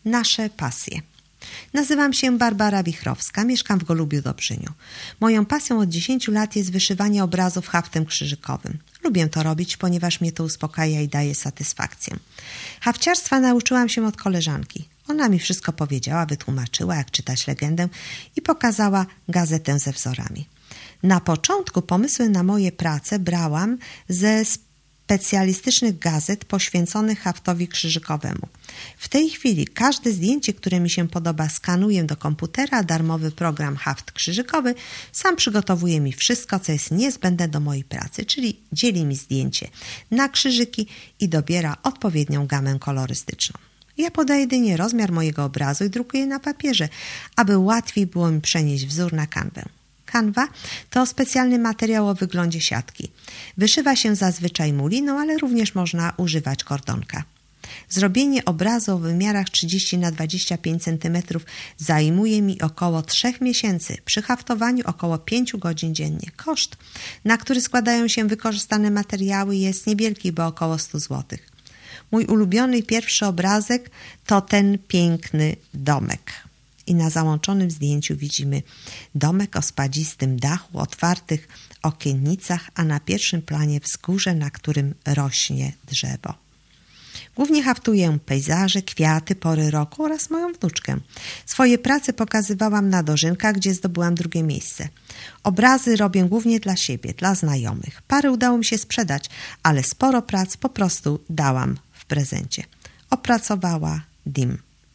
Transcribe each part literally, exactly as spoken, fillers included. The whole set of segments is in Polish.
Nasze pasje. Nazywam się Barbara Wichrowska, mieszkam w Golubiu-Dobrzyniu. Moją pasją od dziesięciu lat jest wyszywanie obrazów haftem krzyżykowym. Lubię to robić, ponieważ mnie to uspokaja i daje satysfakcję. Hafciarstwa nauczyłam się od koleżanki. Ona mi wszystko powiedziała, wytłumaczyła, jak czytać legendę i pokazała gazetę ze wzorami. Na początku pomysły na moje prace brałam ze specjalistycznych gazet poświęconych haftowi krzyżykowemu. W tej chwili każde zdjęcie, które mi się podoba, skanuję do komputera, a darmowy program Haft Krzyżykowy sam przygotowuje mi wszystko, co jest niezbędne do mojej pracy, czyli dzieli mi zdjęcie na krzyżyki i dobiera odpowiednią gamę kolorystyczną. Ja podaję jedynie rozmiar mojego obrazu i drukuję na papierze, aby łatwiej było mi przenieść wzór na kanwę. Kanwa to specjalny materiał o wyglądzie siatki. Wyszywa się zazwyczaj muliną, ale również można używać kordonka. Zrobienie obrazu o wymiarach trzydzieści na dwadzieścia pięć centymetrów zajmuje mi około trzech miesięcy, przy haftowaniu około pięciu godzin dziennie. Koszt, na który składają się wykorzystane materiały, jest niewielki, bo około stu złotych. Mój ulubiony pierwszy obrazek to ten piękny domek. I na załączonym zdjęciu widzimy domek o spadzistym dachu, otwartych okiennicach, a na pierwszym planie wzgórze, na którym rośnie drzewo. Głównie haftuję pejzaże, kwiaty, pory roku oraz moją wnuczkę. Swoje prace pokazywałam na dożynkach, gdzie zdobyłam drugie miejsce. Obrazy robię głównie dla siebie, dla znajomych. Parę udało mi się sprzedać, ale sporo prac po prostu dałam w prezencie. Opracowała Dim.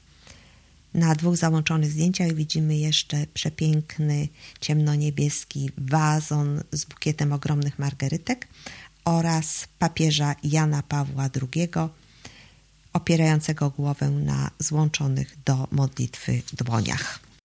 Na dwóch załączonych zdjęciach widzimy jeszcze przepiękny ciemnoniebieski wazon z bukietem ogromnych margerytek oraz papieża Jana Pawła drugiego opierającego głowę na złączonych do modlitwy dłoniach.